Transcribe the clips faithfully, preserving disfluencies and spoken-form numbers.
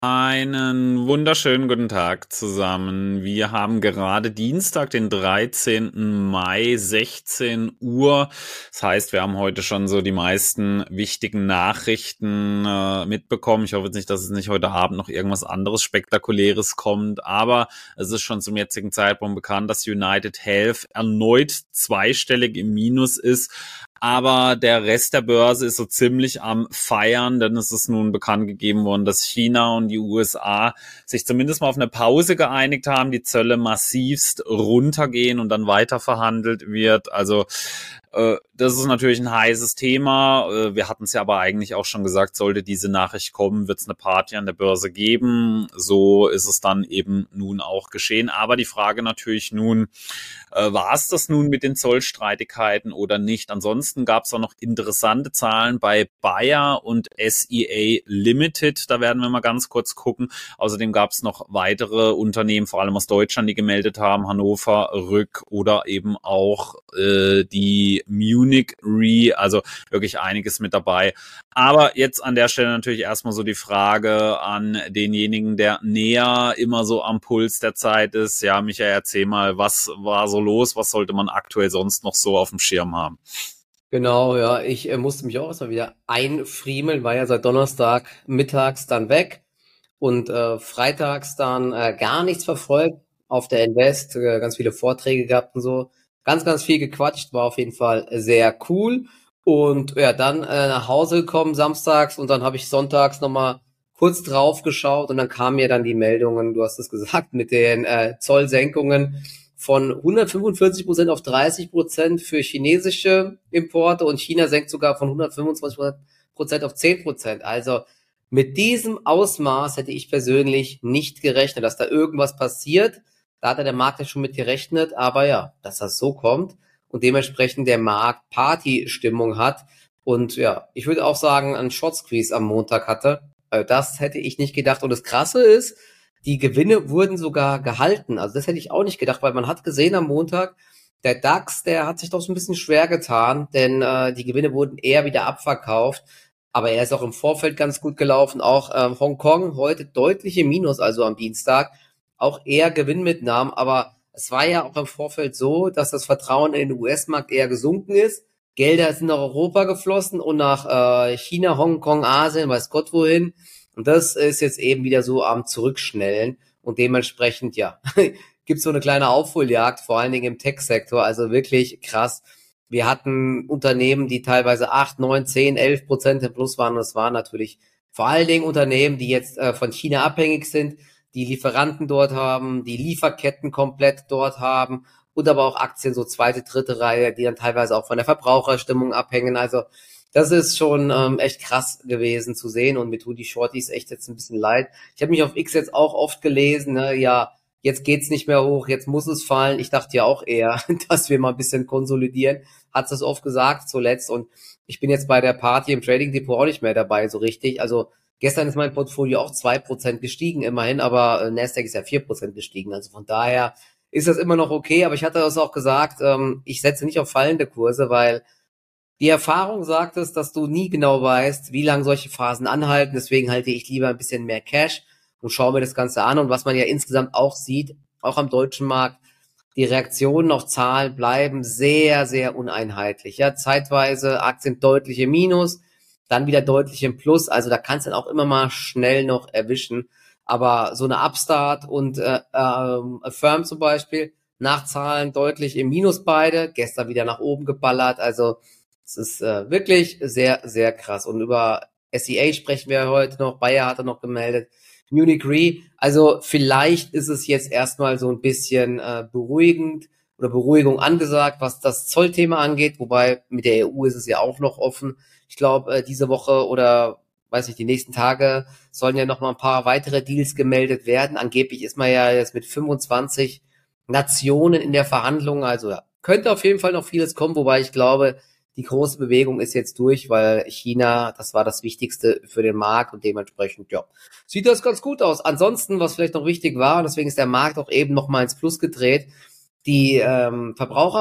Einen wunderschönen guten Tag zusammen. Wir haben gerade Dienstag, den dreizehnten Mai, sechzehn Uhr. Das heißt, wir haben heute schon so die meisten wichtigen Nachrichten äh, mitbekommen. Ich hoffe jetzt nicht, dass es nicht heute Abend noch irgendwas anderes Spektakuläres kommt, aber es ist schon zum jetzigen Zeitpunkt bekannt, dass United Health erneut zweistellig im Minus ist. Aber der Rest der Börse ist so ziemlich am Feiern, denn es ist nun bekannt gegeben worden, dass China und die U S A sich zumindest mal auf eine Pause geeinigt haben, die Zölle massivst runtergehen und dann weiter verhandelt wird. Also äh, das ist natürlich ein heißes Thema. Äh, wir hatten es ja aber eigentlich auch schon gesagt, sollte diese Nachricht kommen, wird es eine Party an der Börse geben. So ist es dann eben nun auch geschehen. Aber die Frage natürlich nun, äh, war es das nun mit den Zollstreitigkeiten oder nicht? Ansonsten gab es auch noch interessante Zahlen bei Bayer und S E A Limited. Da werden wir mal ganz kurz gucken. Außerdem gab es noch weitere Unternehmen, vor allem aus Deutschland, die gemeldet haben. Hannover Rück oder eben auch äh, die Munich Re. Also wirklich einiges mit dabei. Aber jetzt an der Stelle natürlich erstmal so die Frage an denjenigen, der näher immer so am Puls der Zeit ist. Ja, Michael, erzähl mal, was war so los? Was sollte man aktuell sonst noch so auf dem Schirm haben? Genau, ja, ich äh, musste mich auch erstmal wieder einfriemeln, war ja seit Donnerstag mittags dann weg und äh, freitags dann äh, gar nichts verfolgt auf der Invest, äh, ganz viele Vorträge gehabt und so, ganz, ganz viel gequatscht, war auf jeden Fall sehr cool und ja, dann äh, nach Hause gekommen samstags und dann habe ich sonntags nochmal kurz drauf geschaut und dann kamen mir dann die Meldungen, du hast es gesagt, mit den äh, Zollsenkungen von hundertfünfundvierzig Prozent auf dreißig Prozent für chinesische Importe und China senkt sogar von hundertfünfundzwanzig Prozent auf zehn Prozent. Also mit diesem Ausmaß hätte ich persönlich nicht gerechnet, dass da irgendwas passiert. Da hat der Markt ja schon mit gerechnet, aber ja, dass das so kommt und dementsprechend der Markt Partystimmung hat und ja, ich würde auch sagen, einen Short Squeeze am Montag hatte. Das hätte ich nicht gedacht und das Krasse ist, die Gewinne wurden sogar gehalten. Also das hätte ich auch nicht gedacht, weil man hat gesehen am Montag, der DAX, der hat sich doch so ein bisschen schwer getan, denn äh, die Gewinne wurden eher wieder abverkauft. Aber er ist auch im Vorfeld ganz gut gelaufen. Auch äh, Hongkong heute deutliche Minus, also am Dienstag. Auch eher Gewinnmitnahmen. Aber es war ja auch im Vorfeld so, dass das Vertrauen in den U S-Markt eher gesunken ist. Gelder sind nach Europa geflossen und nach äh, China, Hongkong, Asien, weiß Gott wohin. Und das ist jetzt eben wieder so am Zurückschnellen und dementsprechend, ja, gibt's so eine kleine Aufholjagd, vor allen Dingen im Tech-Sektor, also wirklich krass. Wir hatten Unternehmen, die teilweise acht, neun, zehn, elf Prozent im Plus waren und es waren natürlich vor allen Dingen Unternehmen, die jetzt äh, von China abhängig sind, die Lieferanten dort haben, die Lieferketten komplett dort haben und aber auch Aktien so zweite, dritte Reihe, die dann teilweise auch von der Verbraucherstimmung abhängen, also das ist schon ähm, echt krass gewesen zu sehen und mir tun die Shorties echt jetzt ein bisschen leid. Ich habe mich auf X jetzt auch oft gelesen, ne, ja, jetzt geht's nicht mehr hoch, jetzt muss es fallen. Ich dachte ja auch eher, dass wir mal ein bisschen konsolidieren. Hat's das oft gesagt zuletzt und ich bin jetzt bei der Party im Trading Depot auch nicht mehr dabei so richtig. Also gestern ist mein Portfolio auch zwei Prozent gestiegen immerhin, aber äh, Nasdaq ist ja vier Prozent gestiegen. Also von daher ist das immer noch okay, aber ich hatte das auch gesagt, ähm, ich setze nicht auf fallende Kurse, weil die Erfahrung sagt es, dass du nie genau weißt, wie lange solche Phasen anhalten. Deswegen halte ich lieber ein bisschen mehr Cash und schaue mir das Ganze an. Und was man ja insgesamt auch sieht, auch am deutschen Markt, die Reaktionen auf Zahlen bleiben sehr, sehr uneinheitlich. Ja, zeitweise Aktien deutlich im Minus, dann wieder deutlich im Plus. Also da kannst du dann auch immer mal schnell noch erwischen. Aber so eine Upstart und äh, ähm, Affirm zum Beispiel, nach Zahlen deutlich im Minus beide, gestern wieder nach oben geballert. Also es ist äh, wirklich sehr, sehr krass. Und über S E A sprechen wir heute noch. Bayer hat er noch gemeldet. Munich Re. Also vielleicht ist es jetzt erstmal so ein bisschen äh, beruhigend oder Beruhigung angesagt, was das Zollthema angeht. Wobei mit der E U ist es ja auch noch offen. Ich glaube, äh, diese Woche oder weiß nicht, die nächsten Tage sollen ja noch mal ein paar weitere Deals gemeldet werden. Angeblich ist man ja jetzt mit fünfundzwanzig Nationen in der Verhandlung. Also ja, könnte auf jeden Fall noch vieles kommen, wobei ich glaube, die große Bewegung ist jetzt durch, weil China, das war das Wichtigste für den Markt und dementsprechend, ja, sieht das ganz gut aus. Ansonsten, was vielleicht noch wichtig war, und deswegen ist der Markt auch eben noch mal ins Plus gedreht, die ähm,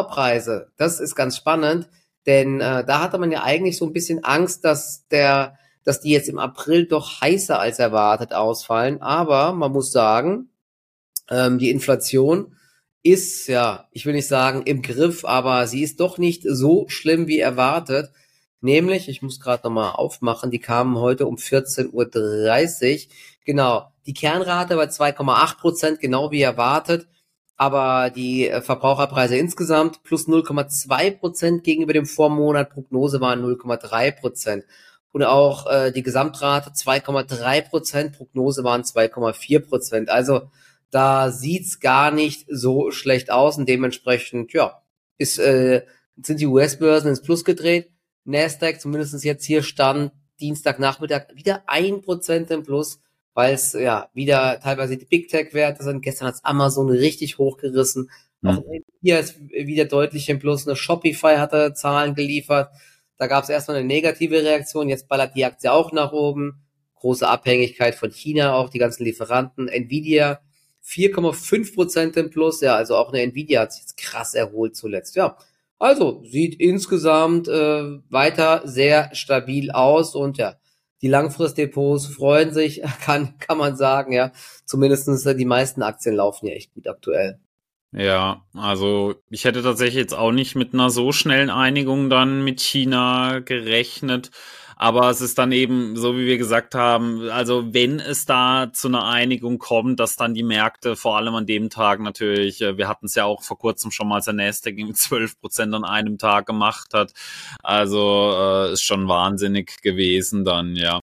Verbraucherpreise, das ist ganz spannend, denn äh, da hatte man ja eigentlich so ein bisschen Angst, dass der dass die jetzt im April doch heißer als erwartet ausfallen. Aber man muss sagen, ähm, die Inflation ist, ja, ich will nicht sagen im Griff, aber sie ist doch nicht so schlimm wie erwartet. Nämlich, ich muss gerade nochmal aufmachen, die kamen heute um vierzehn Uhr dreißig. Genau, die Kernrate bei zwei Komma acht Prozent, genau wie erwartet. Aber die äh, Verbraucherpreise insgesamt plus null Komma zwei Prozent gegenüber dem Vormonat. Prognose waren null Komma drei Prozent. Und auch äh, die Gesamtrate zwei Komma drei Prozent, Prognose waren zwei Komma vier Prozent. Also da sieht's gar nicht so schlecht aus und dementsprechend, ja, ist, äh, sind die U S-Börsen ins Plus gedreht. Nasdaq, zumindest jetzt hier stand Dienstagnachmittag, wieder ein Prozent im Plus, weil es ja wieder teilweise die Big Tech-Werte sind. Gestern hat's Amazon richtig hochgerissen. Hm. Auch hier ist wieder deutlich im Plus. Eine Shopify hatte Zahlen geliefert. Da gab's erstmal eine negative Reaktion. Jetzt ballert die Aktie auch nach oben. Große Abhängigkeit von China, auch die ganzen Lieferanten. Nvidia vier Komma fünf Prozent im Plus. Ja, also auch eine Nvidia hat sich jetzt krass erholt zuletzt. Ja, also sieht insgesamt äh, weiter sehr stabil aus und ja, die Langfristdepots freuen sich, kann kann man sagen, ja. Zumindestens äh, die meisten Aktien laufen ja echt gut aktuell. Ja, also ich hätte tatsächlich jetzt auch nicht mit einer so schnellen Einigung dann mit China gerechnet. Aber es ist dann eben, so wie wir gesagt haben, also wenn es da zu einer Einigung kommt, dass dann die Märkte vor allem an dem Tag natürlich, wir hatten es ja auch vor kurzem schon mal, als der Nasdaq mit zwölf Prozent an einem Tag gemacht hat. Also äh, ist schon wahnsinnig gewesen dann, ja.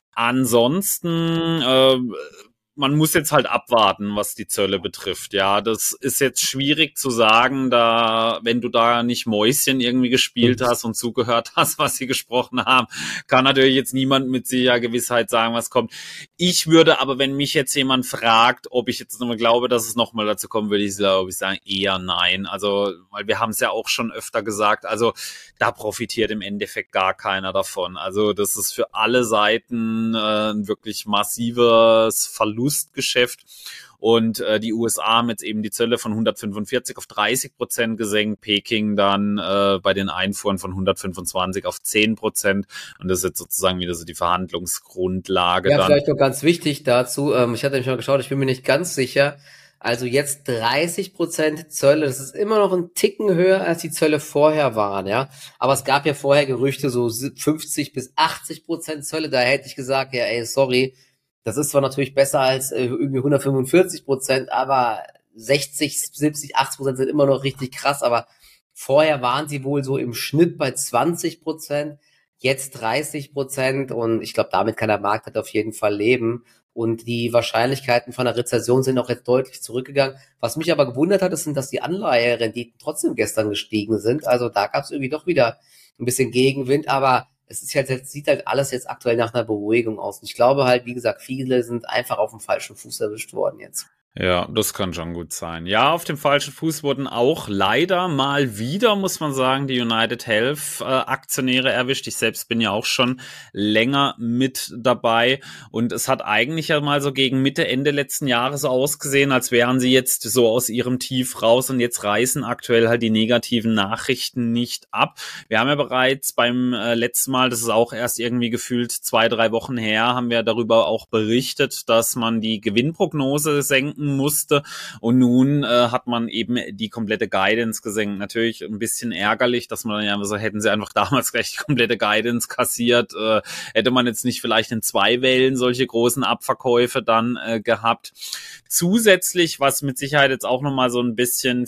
Ansonsten äh, man muss jetzt halt abwarten, was die Zölle betrifft. Ja, das ist jetzt schwierig zu sagen, da, wenn du da nicht Mäuschen irgendwie gespielt hast und zugehört hast, was sie gesprochen haben, kann natürlich jetzt niemand mit sicherer Gewissheit sagen, was kommt. Ich würde aber, wenn mich jetzt jemand fragt, ob ich jetzt nochmal glaube, dass es nochmal dazu kommen würde, ich glaube, ich sagen, eher nein. Also, weil wir haben es ja auch schon öfter gesagt, also da profitiert im Endeffekt gar keiner davon. Also das ist für alle Seiten äh, ein wirklich massives Verlustgeschäft. Und äh, die U S A haben jetzt eben die Zölle von hundertfünfundvierzig auf dreißig Prozent gesenkt, Peking dann äh, bei den Einfuhren von hundertfünfundzwanzig auf zehn Prozent. Und das ist jetzt sozusagen wieder so die Verhandlungsgrundlage. Ja, dann. Vielleicht noch ganz wichtig dazu, ähm, ich hatte nämlich mal geschaut, ich bin mir nicht ganz sicher, also jetzt dreißig Prozent Zölle, das ist immer noch ein Ticken höher, als die Zölle vorher waren, ja. Aber es gab ja vorher Gerüchte, so fünfzig bis achtzig Prozent Zölle, da hätte ich gesagt, ja ey, sorry, das ist zwar natürlich besser als äh, irgendwie hundertfünfundvierzig Prozent, aber sechzig, siebzig, achtzig Prozent sind immer noch richtig krass, aber vorher waren sie wohl so im Schnitt bei zwanzig Prozent, jetzt dreißig Prozent und ich glaube, damit kann der Markt halt auf jeden Fall leben. Und die Wahrscheinlichkeiten von einer Rezession sind auch jetzt deutlich zurückgegangen. Was mich aber gewundert hat, ist, dass die Anleiherenditen trotzdem gestern gestiegen sind. Also da gab es irgendwie doch wieder ein bisschen Gegenwind, aber es ist halt, es sieht halt alles jetzt aktuell nach einer Beruhigung aus. Und ich glaube halt, wie gesagt, viele sind einfach auf dem falschen Fuß erwischt worden jetzt. Ja, das kann schon gut sein. Ja, auf dem falschen Fuß wurden auch leider mal wieder, muss man sagen, die United Health äh, Aktionäre erwischt. Ich selbst bin ja auch schon länger mit dabei und es hat eigentlich ja mal so gegen Mitte, Ende letzten Jahres ausgesehen, als wären sie jetzt so aus ihrem Tief raus und jetzt reißen aktuell halt die negativen Nachrichten nicht ab. Wir haben ja bereits beim äh, letzten Mal, das ist auch erst irgendwie gefühlt zwei, drei Wochen her, haben wir darüber auch berichtet, dass man die Gewinnprognose senken musste und nun äh, hat man eben die komplette Guidance gesenkt. Natürlich ein bisschen ärgerlich, dass man ja so, hätten sie einfach damals gleich die komplette Guidance kassiert, äh, hätte man jetzt nicht vielleicht in zwei Wellen solche großen Abverkäufe dann äh, gehabt. Zusätzlich, was mit Sicherheit jetzt auch nochmal so ein bisschen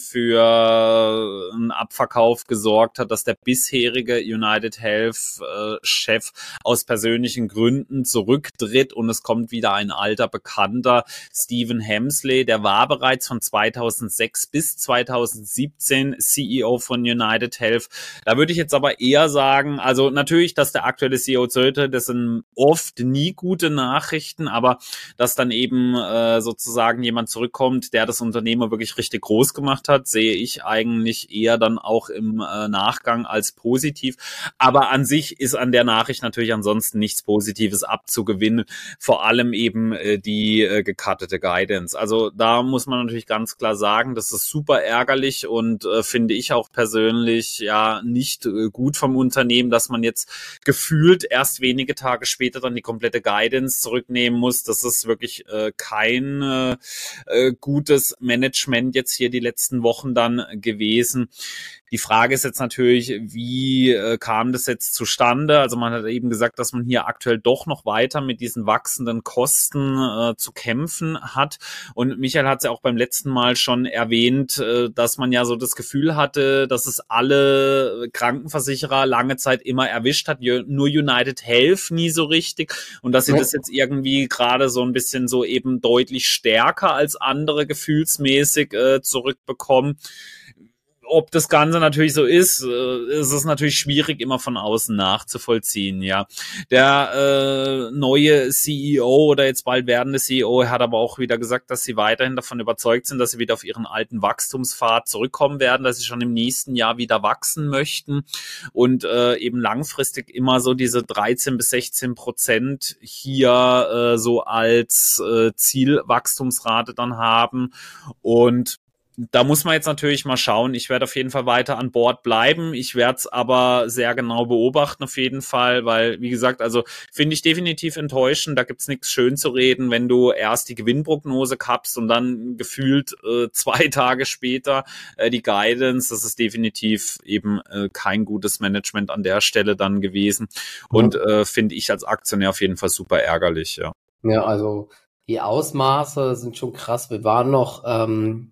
für einen Abverkauf gesorgt hat, dass der bisherige United Health äh, Chef aus persönlichen Gründen zurücktritt und es kommt wieder ein alter Bekannter, Stephen Hemsley. Der war bereits von zweitausendsechs bis zweitausendsiebzehn C E O von United Health. Da würde ich jetzt aber eher sagen, also natürlich, dass der aktuelle C E O zurücktritt, das sind oft nie gute Nachrichten, aber dass dann eben äh, sozusagen jemand zurückkommt, der das Unternehmen wirklich richtig groß gemacht hat, sehe ich eigentlich eher dann auch im äh, Nachgang als positiv. Aber an sich ist an der Nachricht natürlich ansonsten nichts Positives abzugewinnen, vor allem eben äh, die äh, gecuttete Guidance. Also Also da muss man natürlich ganz klar sagen, das ist super ärgerlich und äh, finde ich auch persönlich ja nicht äh, gut vom Unternehmen, dass man jetzt gefühlt erst wenige Tage später dann die komplette Guidance zurücknehmen muss. Das ist wirklich äh, kein äh, äh, gutes Management jetzt hier die letzten Wochen dann gewesen. Die Frage ist jetzt natürlich, wie äh, kam das jetzt zustande? Also man hat eben gesagt, dass man hier aktuell doch noch weiter mit diesen wachsenden Kosten äh, zu kämpfen hat. Und Michael hat es ja auch beim letzten Mal schon erwähnt, äh, dass man ja so das Gefühl hatte, dass es alle Krankenversicherer lange Zeit immer erwischt hat, nur United Health nie so richtig. Und dass sie ja. das jetzt irgendwie gerade so ein bisschen so eben deutlich stärker als andere gefühlsmäßig äh, zurückbekommen. Ob das Ganze natürlich so ist, äh, ist es natürlich schwierig, immer von außen nachzuvollziehen, ja. Der äh, neue C E O oder jetzt bald werdende C E O hat aber auch wieder gesagt, dass sie weiterhin davon überzeugt sind, dass sie wieder auf ihren alten Wachstumspfad zurückkommen werden, dass sie schon im nächsten Jahr wieder wachsen möchten und äh, eben langfristig immer so diese dreizehn bis sechzehn Prozent hier äh, so als äh, Zielwachstumsrate dann haben. Und da muss man jetzt natürlich mal schauen. Ich werde auf jeden Fall weiter an Bord bleiben. Ich werde es aber sehr genau beobachten auf jeden Fall, weil, wie gesagt, also finde ich definitiv enttäuschend. Da gibt's nichts schön zu reden, wenn du erst die Gewinnprognose kappst und dann gefühlt äh, zwei Tage später äh, die Guidance. Das ist definitiv eben äh, kein gutes Management an der Stelle dann gewesen. Und äh, finde ich als Aktionär auf jeden Fall super ärgerlich, ja. Ja, also die Ausmaße sind schon krass. Wir waren noch ähm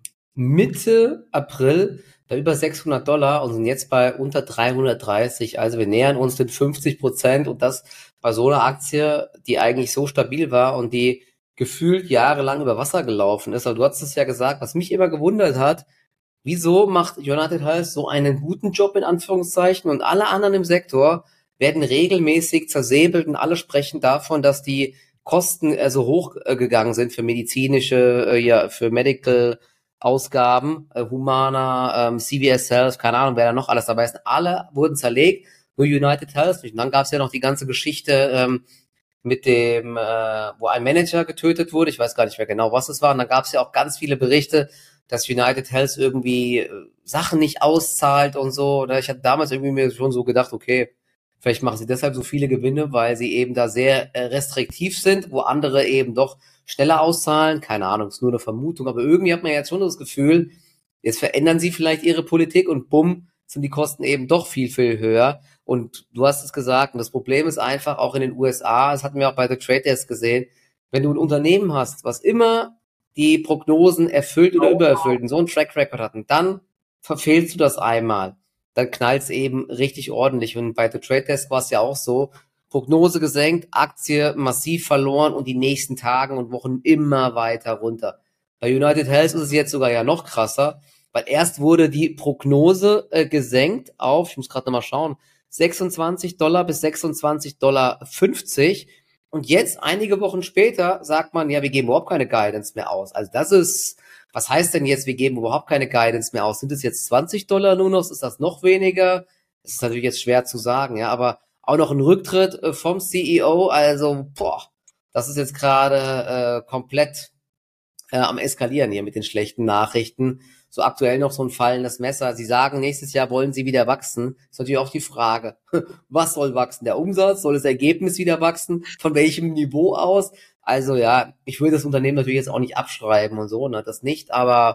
Mitte April bei über sechshundert Dollar und sind jetzt bei unter dreihundertdreißig. Also wir nähern uns den fünfzig Prozent und das bei so einer Aktie, die eigentlich so stabil war und die gefühlt jahrelang über Wasser gelaufen ist. Aber du hast es ja gesagt, was mich immer gewundert hat, wieso macht United Health so einen guten Job in Anführungszeichen und alle anderen im Sektor werden regelmäßig zersäbelt und alle sprechen davon, dass die Kosten äh, so hoch äh, gegangen sind für medizinische, äh, ja, für Medical Ausgaben, äh, Humana, ähm, C V S Health, keine Ahnung, wer da noch alles dabei ist. Alle wurden zerlegt, nur United Health nicht. Und dann gab es ja noch die ganze Geschichte ähm, mit dem, äh, wo ein Manager getötet wurde. Ich weiß gar nicht mehr genau, was es war. Und dann gab es ja auch ganz viele Berichte, dass United Health irgendwie äh, Sachen nicht auszahlt und so. Oder ich hatte damals irgendwie mir schon so gedacht, okay, vielleicht machen sie deshalb so viele Gewinne, weil sie eben da sehr äh, restriktiv sind, wo andere eben doch schneller auszahlen. Keine Ahnung, ist nur eine Vermutung. Aber irgendwie hat man jetzt schon das Gefühl, jetzt verändern sie vielleicht ihre Politik und bumm, sind die Kosten eben doch viel, viel höher. Und du hast es gesagt, und das Problem ist einfach auch in den U S A, das hatten wir auch bei The Trade Desk gesehen, wenn du ein Unternehmen hast, was immer die Prognosen erfüllt oder übererfüllt und so einen Track Record hat, und dann verfehlst du das einmal, dann knallt's eben richtig ordentlich. Und bei The Trade Desk war es ja auch so, Prognose gesenkt, Aktie massiv verloren und die nächsten Tagen und Wochen immer weiter runter. Bei United Health ist es jetzt sogar ja noch krasser, weil erst wurde die Prognose äh, gesenkt auf, ich muss gerade nochmal schauen, sechsundzwanzig Dollar bis sechsundzwanzig Dollar fünfzig und jetzt einige Wochen später sagt man, ja, wir geben überhaupt keine Guidance mehr aus. Also das ist, was heißt denn jetzt, wir geben überhaupt keine Guidance mehr aus? Sind es jetzt zwanzig Dollar nur noch? Ist das noch weniger? Das ist natürlich jetzt schwer zu sagen, ja, aber auch noch ein Rücktritt äh, vom C E O, also boah, das ist jetzt gerade äh, komplett äh, am Eskalieren hier mit den schlechten Nachrichten. So aktuell noch so ein fallendes Messer. Sie sagen, nächstes Jahr wollen sie wieder wachsen. Ist natürlich auch die Frage, was soll wachsen? Der Umsatz? Soll das Ergebnis wieder wachsen? Von welchem Niveau aus? Also ja, ich würde das Unternehmen natürlich jetzt auch nicht abschreiben und so, ne, das nicht, aber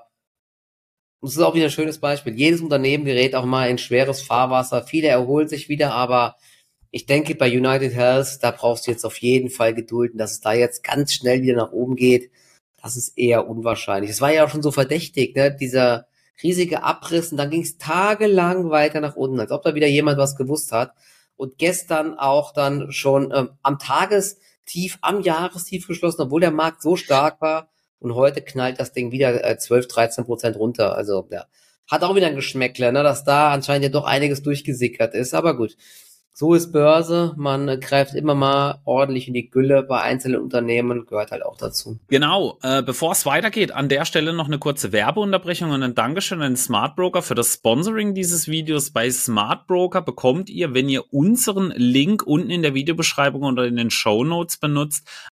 das ist auch wieder ein schönes Beispiel. Jedes Unternehmen gerät auch mal in schweres Fahrwasser. Viele erholen sich wieder, aber ich denke, bei United Health, da brauchst du jetzt auf jeden Fall Geduld. Und dass es da jetzt ganz schnell wieder nach oben geht, das ist eher unwahrscheinlich. Es war ja auch schon so verdächtig, ne? Dieser riesige Abriss und dann ging es tagelang weiter nach unten, als ob da wieder jemand was gewusst hat. Und gestern auch dann schon ähm, am Tagestief, am Jahrestief geschlossen, obwohl der Markt so stark war. Und heute knallt das Ding wieder äh, zwölf, dreizehn Prozent runter. Also ja, hat auch wieder ein Geschmäckle, ne? Dass da anscheinend ja doch einiges durchgesickert ist. Aber gut. So ist Börse, man greift immer mal ordentlich in die Gülle bei einzelnen Unternehmen, gehört halt auch dazu. Genau, äh, bevor es weitergeht, an der Stelle noch eine kurze Werbeunterbrechung und ein Dankeschön an den Smart Broker für das Sponsoring dieses Videos. Bei Smart Broker bekommt ihr, wenn ihr unseren Link unten in der Videobeschreibung oder in den Shownotes benutzt,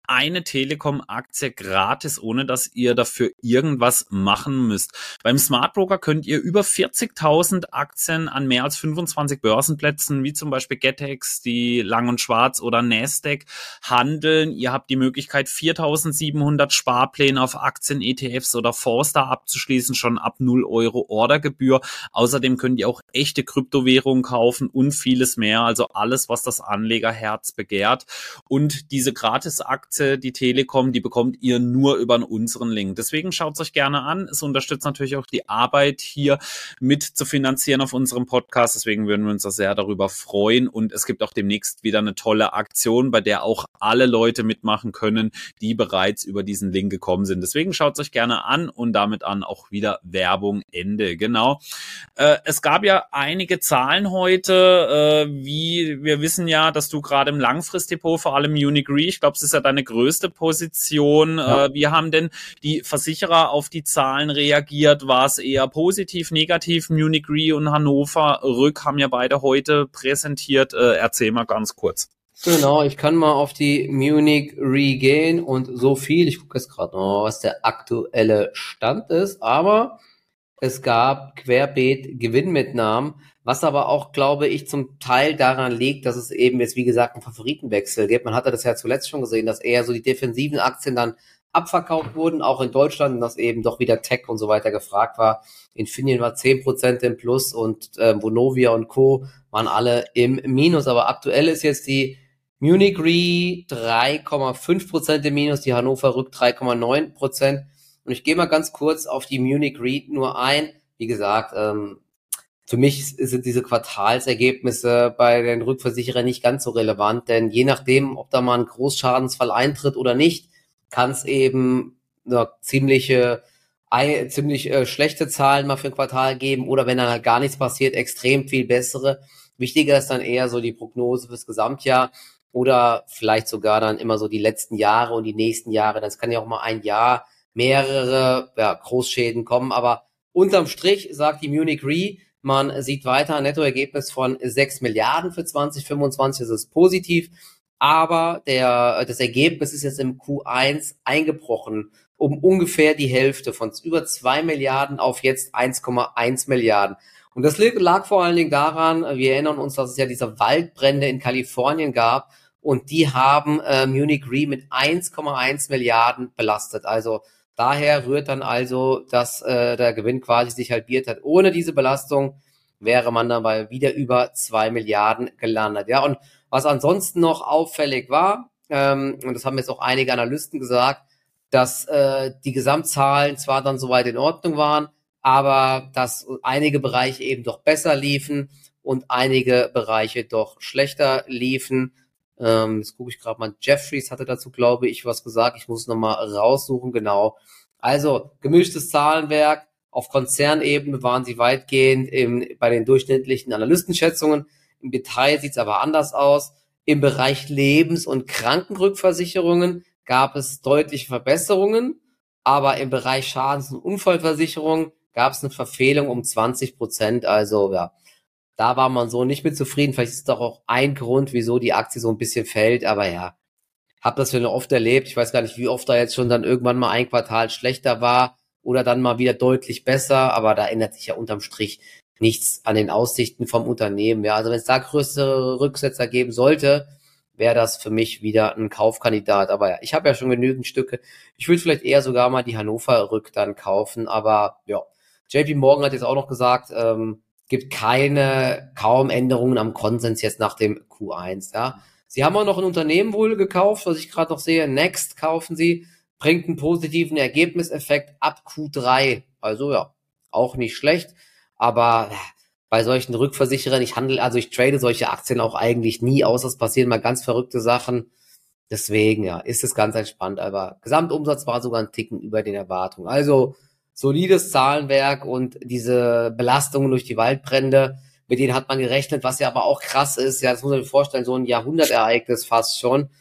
eine Telekom-Aktie gratis, ohne dass ihr dafür irgendwas machen müsst. Beim Smart Broker könnt ihr über vierzigtausend Aktien an mehr als fünfundzwanzig Börsenplätzen, wie zum Beispiel Getex, die Lang und Schwarz oder Nasdaq, handeln. Ihr habt die Möglichkeit, viertausendsiebenhundert Sparpläne auf Aktien, E T Fs oder Fonds da abzuschließen, schon ab null Euro Ordergebühr. Außerdem könnt ihr auch echte Kryptowährungen kaufen und vieles mehr, also alles, was das Anlegerherz begehrt. Und diese Gratis-Aktie, die Telekom, die bekommt ihr nur über unseren Link. Deswegen schaut es euch gerne an. Es unterstützt natürlich auch die Arbeit hier mit zu finanzieren auf unserem Podcast. Deswegen würden wir uns da sehr darüber freuen. Und es gibt auch demnächst wieder eine tolle Aktion, bei der auch alle Leute mitmachen können, die bereits über diesen Link gekommen sind. Deswegen schaut es euch gerne an und damit an auch wieder Werbung Ende. Genau. Äh, es gab ja einige Zahlen heute, äh, wie wir wissen ja, dass du gerade im Langfristdepot, vor allem Munich Re, ich glaube, es ist ja deine größte Position. Ja. Äh, wie haben denn die Versicherer auf die Zahlen reagiert? War es eher positiv, negativ? Munich Re und Hannover Rück haben ja beide heute präsentiert. Äh, erzähl mal ganz kurz. Genau, ich kann mal auf die Munich Re gehen und so viel, ich gucke jetzt gerade noch, was der aktuelle Stand ist, aber es gab querbeet Gewinnmitnahmen, was aber auch, glaube ich, zum Teil daran liegt, dass es eben jetzt, wie gesagt, einen Favoritenwechsel gibt. Man hatte das ja zuletzt schon gesehen, dass eher so die defensiven Aktien dann abverkauft wurden, auch in Deutschland, und dass eben doch wieder Tech und so weiter gefragt war. Infineon war zehn Prozent im Plus und äh, Vonovia und Co. waren alle im Minus, aber aktuell ist jetzt die Munich Re drei Komma fünf Prozent im Minus, die Hannover Rück drei Komma neun Prozent. Und ich gehe mal ganz kurz auf die Munich Re nur ein. Wie gesagt, ähm, für mich sind diese Quartalsergebnisse bei den Rückversicherern nicht ganz so relevant, denn je nachdem, ob da mal ein Großschadensfall eintritt oder nicht, kann es eben eine ziemliche, ein, ziemlich äh, schlechte Zahlen mal für ein Quartal geben oder wenn dann halt gar nichts passiert, extrem viel bessere. Wichtiger ist dann eher so die Prognose fürs Gesamtjahr oder vielleicht sogar dann immer so die letzten Jahre und die nächsten Jahre. Das kann ja auch mal ein Jahr mehrere ja, Großschäden kommen, aber unterm Strich sagt die Munich Re, man sieht weiter ein Nettoergebnis von sechs Milliarden für zwanzig fünfundzwanzig, das ist positiv, aber der das Ergebnis ist jetzt im Q eins eingebrochen um ungefähr die Hälfte, von über zwei Milliarden auf jetzt eins Komma eins Milliarden. Und das lag vor allen Dingen daran, wir erinnern uns, dass es ja diese Waldbrände in Kalifornien gab und die haben äh, Munich Re mit eins Komma eins Milliarden belastet. Also daher rührt dann also, dass äh, der Gewinn quasi sich halbiert hat. Ohne diese Belastung wäre man dann bei wieder über zwei Milliarden gelandet. Ja, und was ansonsten noch auffällig war, ähm, und das haben jetzt auch einige Analysten gesagt, dass äh, die Gesamtzahlen zwar dann soweit in Ordnung waren, aber dass einige Bereiche eben doch besser liefen und einige Bereiche doch schlechter liefen. Ähm, jetzt gucke ich gerade mal, Jeffries hatte dazu, glaube ich, was gesagt. Ich muss es nochmal raussuchen, genau. Also, gemischtes Zahlenwerk. Auf Konzernebene waren sie weitgehend im, bei den durchschnittlichen Analystenschätzungen. Im Detail sieht es aber anders aus. Im Bereich Lebens- und Krankenrückversicherungen gab es deutliche Verbesserungen, aber im Bereich Schadens- und Unfallversicherung gab es eine Verfehlung um zwanzig Prozent. Also, ja, da war man so nicht mit zufrieden. Vielleicht ist es doch auch ein Grund, wieso die Aktie so ein bisschen fällt. Aber ja, habe das schon oft erlebt. Ich weiß gar nicht, wie oft da jetzt schon dann irgendwann mal ein Quartal schlechter war oder dann mal wieder deutlich besser. Aber da ändert sich ja unterm Strich nichts an den Aussichten vom Unternehmen. Ja, also wenn es da größere Rücksetzer geben sollte, wäre das für mich wieder ein Kaufkandidat. Aber ja, ich habe ja schon genügend Stücke. Ich würde vielleicht eher sogar mal die Hannover Rück dann kaufen. Aber ja, J P Morgan hat jetzt auch noch gesagt, ähm, gibt keine, kaum Änderungen am Konsens jetzt nach dem Q eins, ja. Sie haben auch noch ein Unternehmen wohl gekauft, was ich gerade noch sehe. Next kaufen sie, bringt einen positiven Ergebniseffekt ab Q drei. Also ja, auch nicht schlecht. Aber bei solchen Rückversicherern, ich handle, also ich trade solche Aktien auch eigentlich nie aus. Es passieren mal ganz verrückte Sachen. Deswegen, ja, ist es ganz entspannt. Aber Gesamtumsatz war sogar ein Ticken über den Erwartungen. Also solides Zahlenwerk und diese Belastungen durch die Waldbrände, mit denen hat man gerechnet, was ja aber auch krass ist. Ja, das muss man sich vorstellen, so ein Jahrhundertereignis fast schon.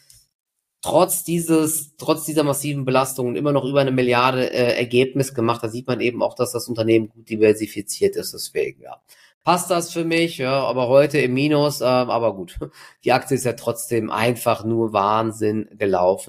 Trotz dieses, trotz dieser massiven Belastungen immer noch über eine Milliarde äh, Ergebnis gemacht. Da sieht man eben auch, dass das Unternehmen gut diversifiziert ist. Deswegen, ja. Passt das für mich, ja, aber heute im Minus, äh, aber gut. Die Aktie ist ja trotzdem einfach nur Wahnsinn gelaufen, ja.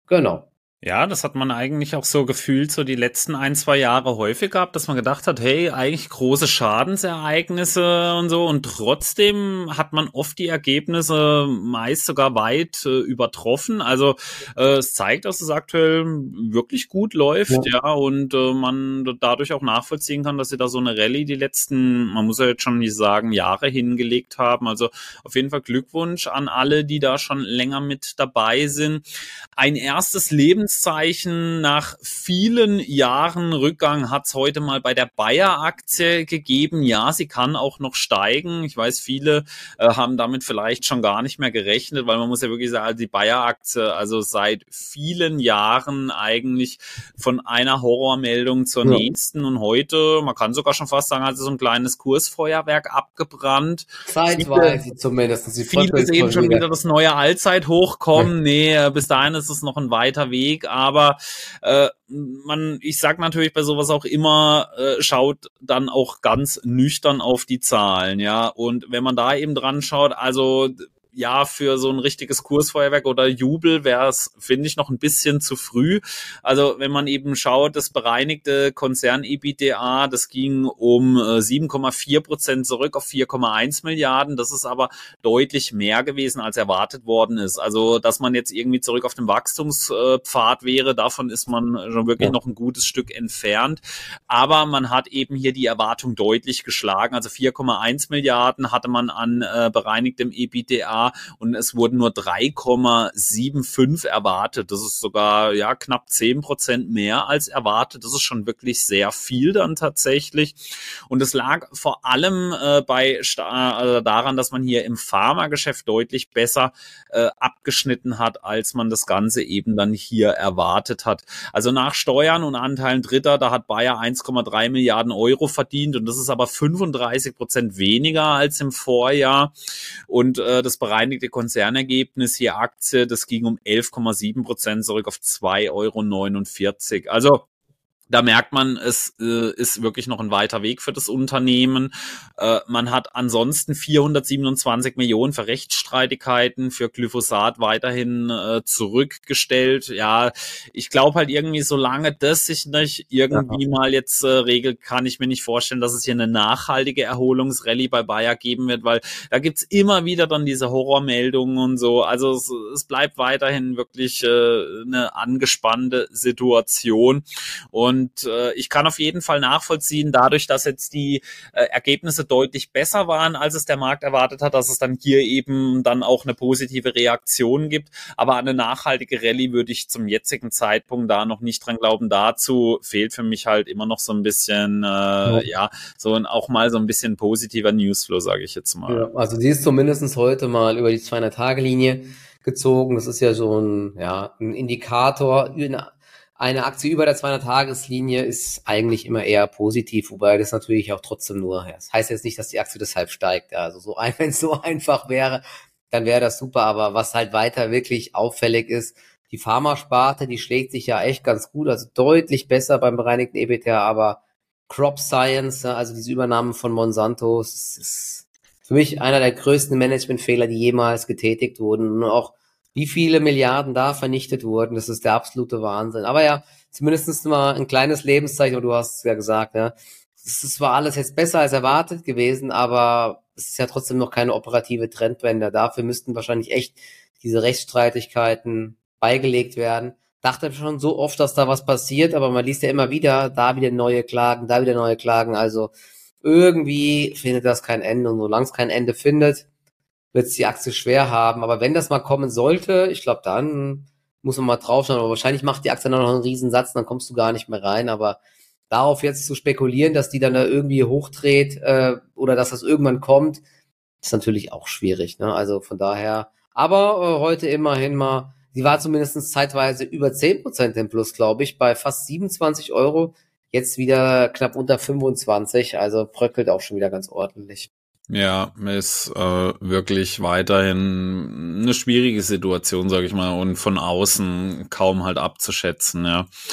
Genau. Ja, das hat man eigentlich auch so gefühlt, so die letzten ein, zwei Jahre häufig gehabt, dass man gedacht hat, hey, eigentlich große Schadensereignisse und so, und trotzdem hat man oft die Ergebnisse meist sogar weit äh, übertroffen. Also äh, es zeigt, dass es aktuell wirklich gut läuft, Ja. ja, und äh, man dadurch auch nachvollziehen kann, dass sie da so eine Rallye die letzten, man muss ja jetzt schon nicht sagen, Jahre hingelegt haben. Also auf jeden Fall Glückwunsch an alle, die da schon länger mit dabei sind. Ein erstes Lebenszeichen nach vielen Jahren Rückgang hat es heute mal bei der Bayer-Aktie gegeben. Ja, sie kann auch noch steigen. Ich weiß, viele äh, haben damit vielleicht schon gar nicht mehr gerechnet, weil man muss ja wirklich sagen, die Bayer-Aktie, also seit vielen Jahren eigentlich von einer Horrormeldung zur Ja. nächsten, und heute, man kann sogar schon fast sagen, hat sie so ein kleines Kursfeuerwerk abgebrannt. Zeitweise zumindest. Sie Viele bröckelt sehen schon wieder. wieder das neue Allzeithoch kommen. Nee, äh, bis dahin ist es noch ein weiter Weg. Aber äh, man, ich sag natürlich bei sowas auch immer, äh, schaut dann auch ganz nüchtern auf die Zahlen, ja. Und wenn man da eben dran schaut, also ja, für so ein richtiges Kursfeuerwerk oder Jubel wäre es, finde ich, noch ein bisschen zu früh. Also wenn man eben schaut, das bereinigte Konzern-EBITDA, das ging um äh, sieben Komma vier Prozent zurück auf vier Komma eins Milliarden. Das ist aber deutlich mehr gewesen, als erwartet worden ist. Also dass man jetzt irgendwie zurück auf dem Wachstumspfad wäre, davon ist man schon wirklich Ja. noch ein gutes Stück entfernt. Aber man hat eben hier die Erwartung deutlich geschlagen. Also vier Komma eins Milliarden hatte man an äh, bereinigtem EBITDA, und es wurden nur drei Komma fünfundsiebzig erwartet. Das ist sogar ja knapp zehn Prozent mehr als erwartet. Das ist schon wirklich sehr viel dann tatsächlich. Und es lag vor allem äh, bei also daran, dass man hier im Pharmageschäft deutlich besser äh, abgeschnitten hat, als man das Ganze eben dann hier erwartet hat. Also nach Steuern und Anteilen Dritter, da hat Bayer eins Komma drei Milliarden Euro verdient, und das ist aber fünfunddreißig Prozent weniger als im Vorjahr. Und äh, das bereinigte Konzernergebnis hier Aktie, das ging um elf Komma sieben Prozent zurück auf zwei Euro neunundvierzig. Also da merkt man, es äh, ist wirklich noch ein weiter Weg für das Unternehmen. Äh, man hat ansonsten vierhundertsiebenundzwanzig Millionen für Rechtsstreitigkeiten für Glyphosat weiterhin äh, zurückgestellt. Ja, ich glaube halt irgendwie, solange das sich nicht irgendwie ja. mal jetzt äh, regelt, kann ich mir nicht vorstellen, dass es hier eine nachhaltige Erholungsrallye bei Bayer geben wird, weil da gibt's immer wieder dann diese Horrormeldungen und so. Also es, es bleibt weiterhin wirklich äh, eine angespannte Situation. Und Und äh, ich kann auf jeden Fall nachvollziehen, dadurch, dass jetzt die äh, Ergebnisse deutlich besser waren, als es der Markt erwartet hat, dass es dann hier eben dann auch eine positive Reaktion gibt. Aber an eine nachhaltige Rallye würde ich zum jetzigen Zeitpunkt da noch nicht dran glauben. Dazu fehlt für mich halt immer noch so ein bisschen, äh, ja. ja, so ein, auch mal so ein bisschen positiver Newsflow, sage ich jetzt mal. Ja, also die ist zumindest heute mal über die zweihundert-Tage-Linie gezogen. Das ist ja so ein, ja, ein Indikator. Eine Aktie über der zweihundert-Tages-Linie ist eigentlich immer eher positiv, wobei das natürlich auch trotzdem nur, ja, das heißt jetzt nicht, dass die Aktie deshalb steigt. Also so ein, wenn es so einfach wäre, dann wäre das super. Aber was halt weiter wirklich auffällig ist, die Pharmasparte, die schlägt sich ja echt ganz gut, also deutlich besser beim bereinigten EBITDA, aber Crop Science, also diese Übernahme von Monsanto, ist für mich einer der größten Managementfehler, die jemals getätigt wurden. Und auch wie viele Milliarden da vernichtet wurden, das ist der absolute Wahnsinn. Aber ja, zumindest mal ein kleines Lebenszeichen, du hast es ja gesagt, ja. Es ist zwar alles jetzt besser als erwartet gewesen, aber es ist ja trotzdem noch keine operative Trendwende. Dafür müssten wahrscheinlich echt diese Rechtsstreitigkeiten beigelegt werden. Dachte schon so oft, dass da was passiert, aber man liest ja immer wieder, da wieder neue Klagen, da wieder neue Klagen. Also irgendwie findet das kein Ende, und solange es kein Ende findet, wird es die Aktie schwer haben. Aber wenn das mal kommen sollte, ich glaube, dann muss man mal draufschauen. Aber wahrscheinlich macht die Aktie dann noch einen Riesensatz, dann kommst du gar nicht mehr rein. Aber darauf jetzt zu spekulieren, dass die dann da irgendwie hochdreht äh, oder dass das irgendwann kommt, ist natürlich auch schwierig. Ne? Also von daher, aber äh, heute immerhin mal, sie war zumindest zeitweise über zehn Prozent im Plus, glaube ich, bei fast siebenundzwanzig Euro. Jetzt wieder knapp unter fünfundzwanzig, also bröckelt auch schon wieder ganz ordentlich. Ja, ist äh, wirklich weiterhin eine schwierige Situation, sage ich mal, und von außen kaum halt abzuschätzen, ja.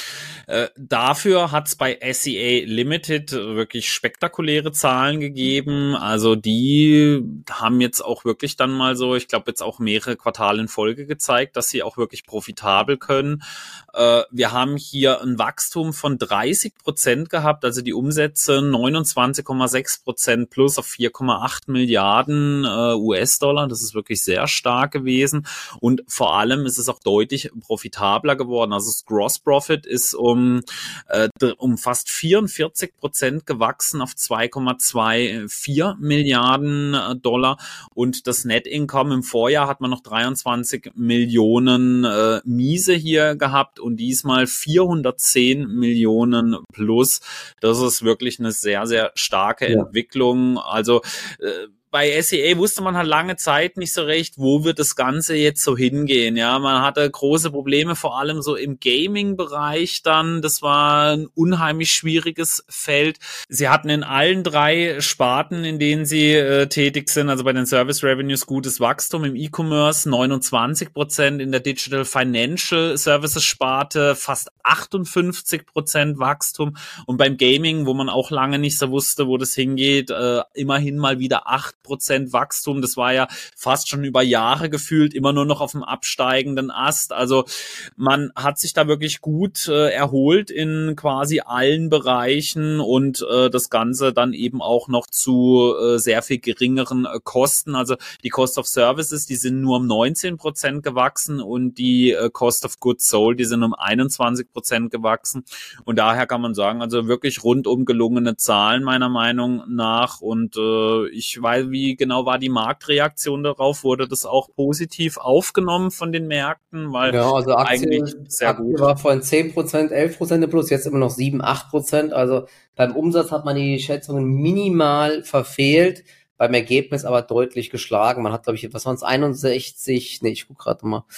Äh, dafür hat's bei S E A Limited wirklich spektakuläre Zahlen gegeben. Also die haben jetzt auch wirklich dann mal so, ich glaube jetzt auch mehrere Quartale in Folge gezeigt, dass sie auch wirklich profitabel können. Äh, wir haben hier ein Wachstum von dreißig Prozent gehabt, also die Umsätze neunundzwanzig Komma sechs Prozent plus auf vier Komma acht Milliarden äh, U S-Dollar. Das ist wirklich sehr stark gewesen und vor allem ist es auch deutlich profitabler geworden. Also das Gross Profit ist um, äh, um fast vierundvierzig Prozent gewachsen auf zwei Komma vierundzwanzig Milliarden Dollar und das Net Income im Vorjahr hat man noch dreiundzwanzig Millionen äh, Miese hier gehabt und diesmal vierhundertzehn Millionen plus. Das ist wirklich eine sehr, sehr starke Ja. Entwicklung. Also äh, bei S E A wusste man halt lange Zeit nicht so recht, wo wird das Ganze jetzt so hingehen. Ja, man hatte große Probleme, vor allem so im Gaming-Bereich dann. Das war ein unheimlich schwieriges Feld. Sie hatten in allen drei Sparten, in denen sie äh, tätig sind, also bei den Service Revenues gutes Wachstum, im E-Commerce neunundzwanzig Prozent, in der Digital Financial Services Sparte fast achtundfünfzig Prozent Wachstum und beim Gaming, wo man auch lange nicht so wusste, wo das hingeht, äh, immerhin mal wieder acht Prozent Wachstum. Das war ja fast schon über Jahre gefühlt immer nur noch auf dem absteigenden Ast. Also man hat sich da wirklich gut äh, erholt in quasi allen Bereichen und äh, das Ganze dann eben auch noch zu äh, sehr viel geringeren äh, Kosten. Also die Cost of Services, die sind nur um neunzehn Prozent gewachsen und die äh, Cost of Goods Sold, die sind um einundzwanzig Prozent gewachsen. Und daher kann man sagen, also wirklich rundum gelungene Zahlen meiner Meinung nach. Und äh, ich weiß, wie genau war die Marktreaktion darauf? Wurde das auch positiv aufgenommen von den Märkten? Weil Ja, also Aktie, eigentlich sehr Aktie gut. war vorhin zehn Prozent, elf Prozent im Plus, jetzt immer noch sieben, acht Prozent. Also beim Umsatz hat man die Schätzungen minimal verfehlt, beim Ergebnis aber deutlich geschlagen. Man hat, glaube ich, was waren es, einundsechzig, nee, ich gucke gerade mal,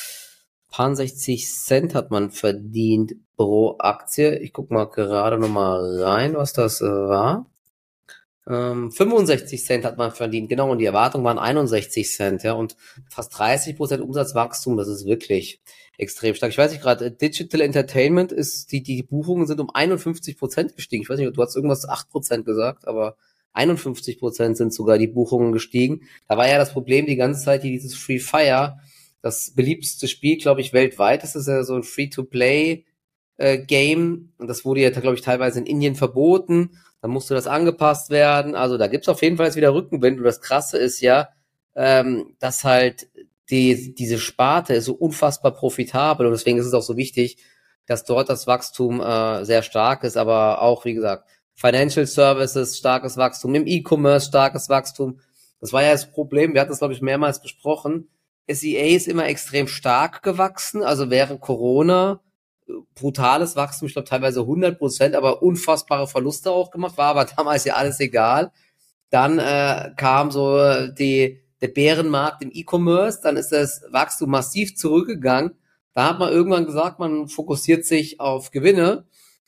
sechzig Cent hat man verdient pro Aktie. Ich gucke mal gerade nochmal rein, was das äh, war. Ähm, fünfundsechzig Cent hat man verdient, genau, und die Erwartungen waren einundsechzig Cent, ja, und fast dreißig Prozent Umsatzwachstum, das ist wirklich extrem stark. Ich weiß nicht gerade, Digital Entertainment ist, die, die Buchungen sind um einundfünfzig Prozent gestiegen. Ich weiß nicht, du hast irgendwas acht Prozent gesagt, aber einundfünfzig Prozent sind sogar die Buchungen gestiegen. Da war ja das Problem die ganze Zeit, hier dieses Free Fire, das beliebteste Spiel, glaube ich, weltweit. Das ist ja so ein Free-to-Play äh, Game und das wurde ja, glaube ich, teilweise in Indien verboten. Dann musste das angepasst werden. Also da gibt's auf jeden Fall jetzt wieder Rückenwind. Und das Krasse ist ja, ähm, dass halt die diese Sparte ist so unfassbar profitabel. Und deswegen ist es auch so wichtig, dass dort das Wachstum äh, sehr stark ist. Aber auch, wie gesagt, Financial Services, starkes Wachstum, im E-Commerce starkes Wachstum. Das war ja das Problem. Wir hatten das, glaube ich, mehrmals besprochen. S E A ist immer extrem stark gewachsen. Also während Corona brutales Wachstum, ich glaube teilweise hundert Prozent, aber unfassbare Verluste auch gemacht, war aber damals ja alles egal. Dann äh, kam so die der Bärenmarkt im E-Commerce, dann ist das Wachstum massiv zurückgegangen. Da hat man irgendwann gesagt, man fokussiert sich auf Gewinne.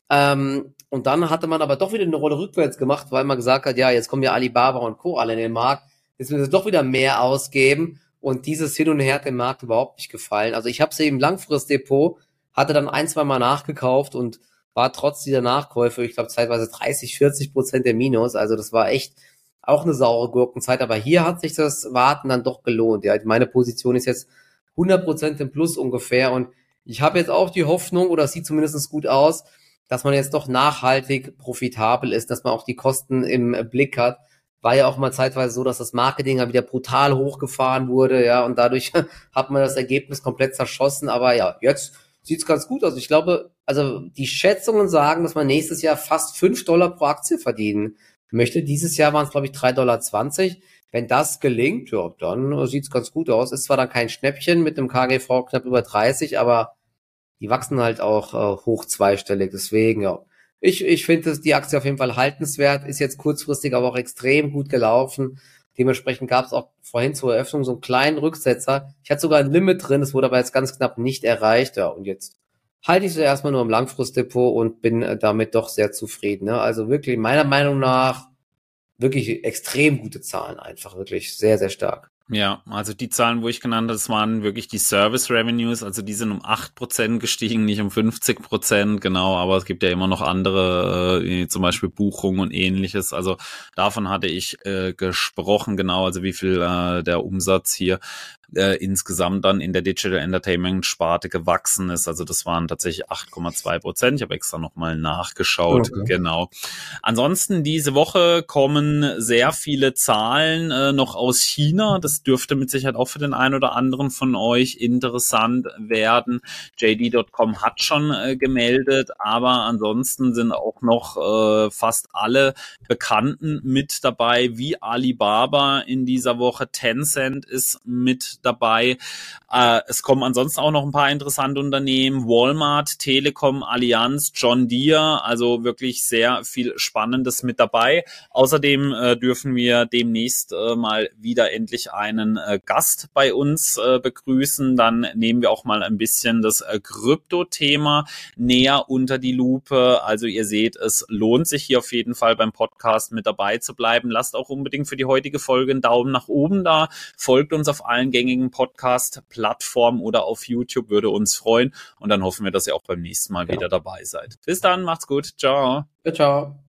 Ähm, und dann hatte man aber doch wieder eine Rolle rückwärts gemacht, weil man gesagt hat, ja, jetzt kommen ja Alibaba und Co. alle in den Markt, jetzt müssen wir doch wieder mehr ausgeben. Und dieses Hin und Her hat dem Markt überhaupt nicht gefallen. Also ich habe sie im Langfristdepot, hatte dann ein, zwei Mal nachgekauft und war trotz dieser Nachkäufe, ich glaube, zeitweise dreißig, vierzig Prozent der Minus. Also das war echt auch eine saure Gurkenzeit. Aber hier hat sich das Warten dann doch gelohnt. Ja, meine Position ist jetzt hundert Prozent im Plus ungefähr. Und ich habe jetzt auch die Hoffnung, oder es sieht zumindest gut aus, dass man jetzt doch nachhaltig profitabel ist, dass man auch die Kosten im Blick hat. War ja auch mal zeitweise so, dass das Marketing ja wieder brutal hochgefahren wurde. Ja, und dadurch hat man das Ergebnis komplett zerschossen. Aber ja, jetzt sieht's ganz gut aus. Ich glaube, also die Schätzungen sagen, dass man nächstes Jahr fast fünf Dollar pro Aktie verdienen möchte. Dieses Jahr waren es, glaube ich, drei Komma zwanzig Dollar. Wenn das gelingt, ja, dann sieht's ganz gut aus. Ist zwar dann kein Schnäppchen mit dem K G V knapp über dreißig, aber die wachsen halt auch äh, hoch zweistellig. Deswegen, ja, ich, ich finde die Aktie auf jeden Fall haltenswert. Ist jetzt kurzfristig aber auch extrem gut gelaufen. Dementsprechend gab es auch vorhin zur Eröffnung so einen kleinen Rücksetzer. Ich hatte sogar ein Limit drin, das wurde aber jetzt ganz knapp nicht erreicht. Ja, und jetzt halte ich sie erstmal nur im Langfristdepot und bin damit doch sehr zufrieden. Ne? Also wirklich, meiner Meinung nach, wirklich extrem gute Zahlen einfach. Wirklich sehr, sehr stark. Ja, also die Zahlen, wo ich genannt habe, das waren wirklich die Service Revenues, also die sind um acht Prozent gestiegen, nicht um fünfzig Prozent, genau, aber es gibt ja immer noch andere, äh, zum Beispiel Buchungen und ähnliches, also davon hatte ich äh, gesprochen, genau, also wie viel äh, der Umsatz hier äh, insgesamt dann in der Digital Entertainment Sparte gewachsen ist, also das waren tatsächlich acht Komma zwei Prozent, ich habe extra nochmal nachgeschaut, Okay. genau. Ansonsten diese Woche kommen sehr viele Zahlen äh, noch aus China. Das dürfte mit Sicherheit auch für den einen oder anderen von euch interessant werden. J D Punkt com hat schon äh, gemeldet, aber ansonsten sind auch noch äh, fast alle Bekannten mit dabei, wie Alibaba in dieser Woche. Tencent ist mit dabei. Äh, es kommen ansonsten auch noch ein paar interessante Unternehmen. Walmart, Telekom, Allianz, John Deere, also wirklich sehr viel Spannendes mit dabei. Außerdem äh, dürfen wir demnächst äh, mal wieder endlich einen äh, Gast bei uns äh, begrüßen. Dann nehmen wir auch mal ein bisschen das äh, Krypto-Thema näher unter die Lupe. Also ihr seht, es lohnt sich hier auf jeden Fall beim Podcast mit dabei zu bleiben. Lasst auch unbedingt für die heutige Folge einen Daumen nach oben da. Folgt uns auf allen gängigen Podcast-Plattformen oder auf YouTube, würde uns freuen. Und dann hoffen wir, dass ihr auch beim nächsten Mal Ja. wieder dabei seid. Bis dann, macht's gut. Ciao. Ja, ciao.